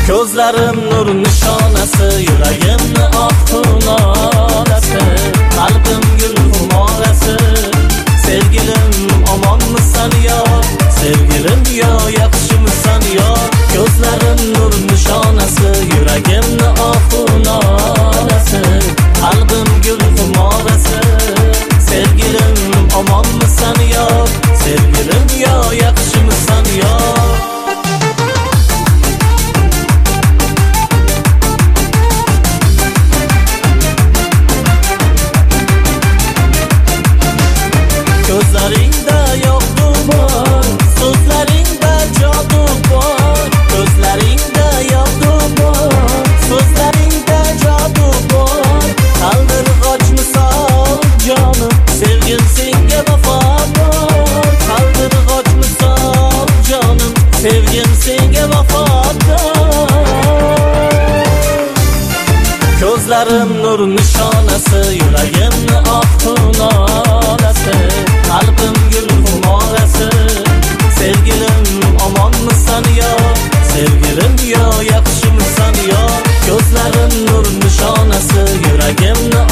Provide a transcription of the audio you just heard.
Ko'zlarim nur nishonasi, yuragimni oqtonolasi, qalbim gul xumorasi. Sevgilim omonmisan yo, sevgilim yo, yaxshimisan yo? Ko'zlarim nur nishonasi, yuragimni oqtonolasi, qalbim gul xumorasi. Sevgilim omonmisan yo, sevgilim yo, yaxshimisan yo? Ko'zlaringda yo'qdu bor, so'zlaringda jodu bor. Ko'zlaringda yo'qdu bor, so'zlaringda jodu bor. Qaldirg'och misol jonim, sevgim senga vafodor. Qaldirg'och misol jonim, sevgim senga vafodor. Ko'zlarim nur nishonasi, yuragimni oqtonolasi, qalbim gul xumorasi. Sevgilim omonmisan yo, sevgilim yo, yaxshimisan yo? Ko'zlarim nur nishonasi, yuragimni